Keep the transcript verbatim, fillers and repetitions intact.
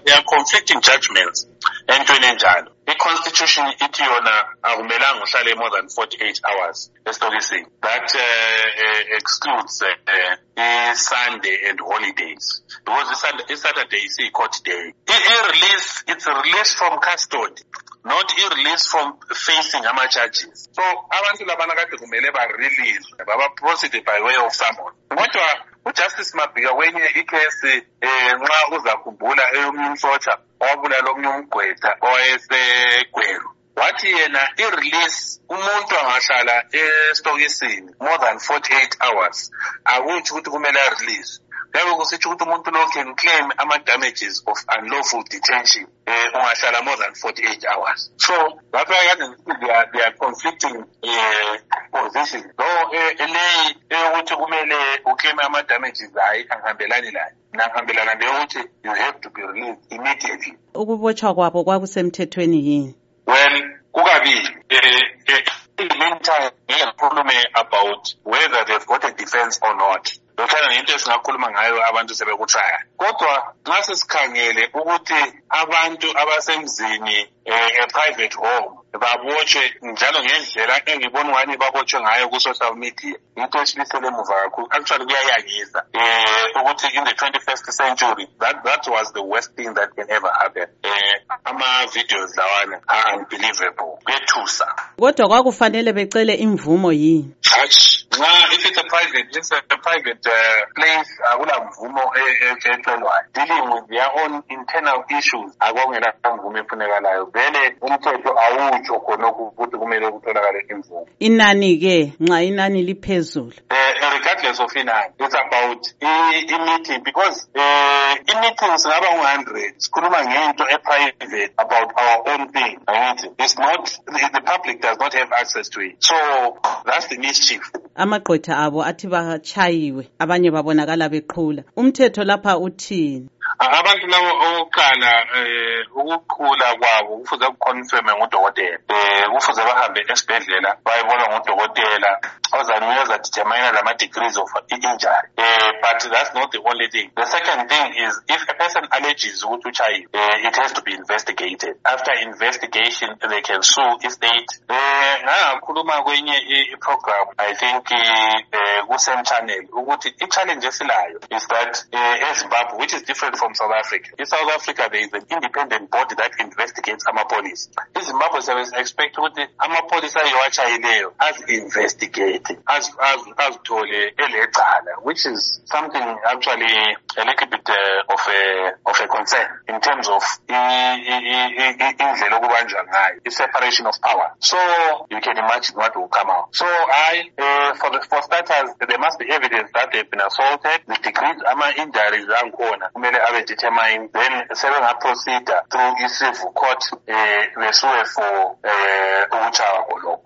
there are conflicting judgments entweni enjalo. I-Constitution ithi yona akumelanga uhlale more than forty-eight hours esitokisini. That uh, uh, excludes uh, uh, Sunday and holidays. Because Saturday is a court day. I-release, it's a release from custody, not a-release from facing ama charges. So abantu labana kade kumele ba-release, baba-proceed by way of summons. Kodwa uJustice Mabhika kwenye ikhesi eh nxa uzakhumbula eyomnye umsotsha wabulala omnye umgwetha owayeseGweru, wathi yena i-release umuntu angahlala esitokisini more than forty-eight hours akuthi ukuthi kumele a-release. Kaya kusitsho ukuthi umuntu lo can claim ama-damages of unlawful detention eh ungahlala more than forty-eight hours. So that's why they are, they are conflicting uh, positions. Though ele ukuthi kumele uclaim ama-damages hayi angihambelani layo. Nangihambelana ndeyokuthi you have to be released immediately. Ukubotshwa kwabo kwakusemthethweni yini? Well, kukabili. In the meantime, ngiyakhulume about whether they've got a defense or not. Lokhana into esingakhuluma ngayo abantu sebekutraya. Kodwa nxa sesikhangele ukuthi abantu abasemzini a private home babotshwe njalo ngendlela engibona ngani babotshwe ngayo ku social media, into esibisele emuva kakhulu. Actually kuyayangisa eh ukuthi in the twenty-first century that that was the worst thing that can ever happen. Eh ama videos lawana are unbelievable. Bethusa. Kodwa kwakufanele becele imvumo yini? Nxa if it's a private it's a private uh, place akula mvumo ecelwayo. Dealing with their own internal issues akongela mvumo efunekalayo. Vele umthetho awutsho khona ukuthi kumele ukutholakale imvumo. Inani ke nxa inani liphezulu. Eh regardless of inani, it's about i-meeting because eh i-meetings ngaba one hundred sikhuluma ngento e-private about our own thing. It's not the, the public does not have access to it. So that's the mischief. Amagqwetha abo athi bachayiwe, abanye babonakala beqhula. Umthetho lapha uthini? Abantu labo oqala eh ukuqhula kwabo kufuze kuconfirm ngudokotela. Eh kufuze bahambe esibhedlela bayibona ngudokotela ozanikeza determine lama degrees of injury. Eh but that's not the only thing. The second thing is if a person alleges ukuthi uchayiwe, eh it has to be investigated. After investigation they can sue if state. Eh ngakhuluma kwenye i-program I think eh ku same channel ukuthi i-challenge esilayo is that eh eZimbabwe, which is different from South Africa. In South Africa, there is an independent body that investigates ama police. In Zimbabwe, service expect ukuthi ama police ayiwachayileyo as investigating, as as as tole elecala, which is something actually a little bit uh, of a of a concern in terms of indlela okubanjwa ngayo, the separation of power. So you can imagine what will come out. So I, uh, for the for starters, there must be evidence that they've been assaulted. The degrees ama injuries angkhona kumele abe determined, then seven procedure through civil court eh uh, for uh, ukuchawa lokho.